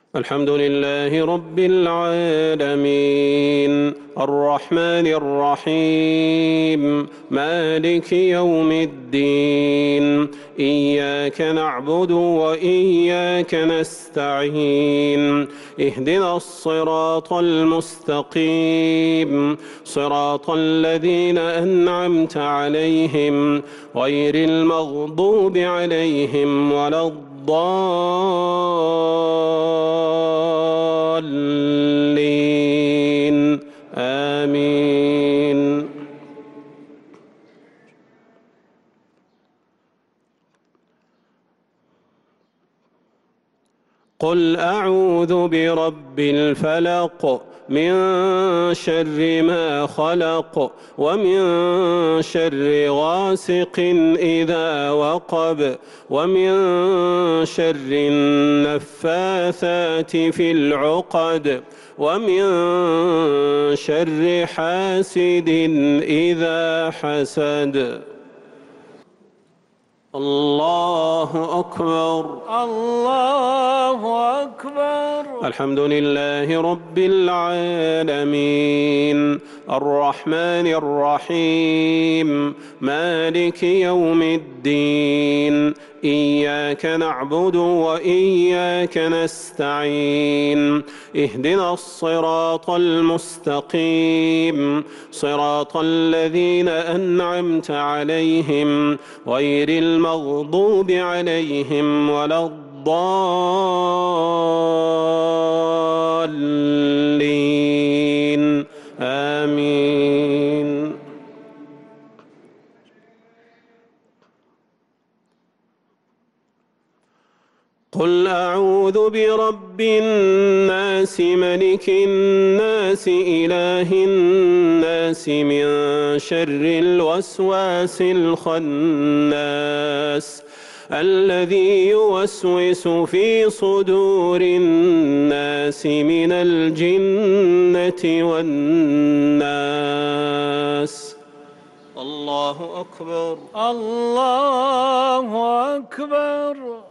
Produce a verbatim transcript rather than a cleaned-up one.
الحمد لله رب العالمين الرحمن الرحيم مالك يوم الدين إياك نعبد وإياك نستعين اهدنا الصراط المستقيم صراط الذين أنعمت عليهم غير المغضوب عليهم ولا الضالين آمين. قل أعوذ برب الفلق من شر ما خلق ومن شر غاسق إذا وقب ومن شر النفاثات في العقد ومن شر حاسد إذا حسد. الله أكبر الله أكبر. الحمد لله رب العالمين الرحمن الرحيم مالك يوم الدين إياك نعبد وإياك نستعين اهدنا الصراط المستقيم صراط الذين أنعمت عليهم غير المغضوب عليهم ولا الضالين آمين. قل أعوذ برب الناس ملك الناس إله الناس من شر الوسواس الخناس الذي يوسوس في صدور الناس من الجنة والناس. الله أكبر الله أكبر.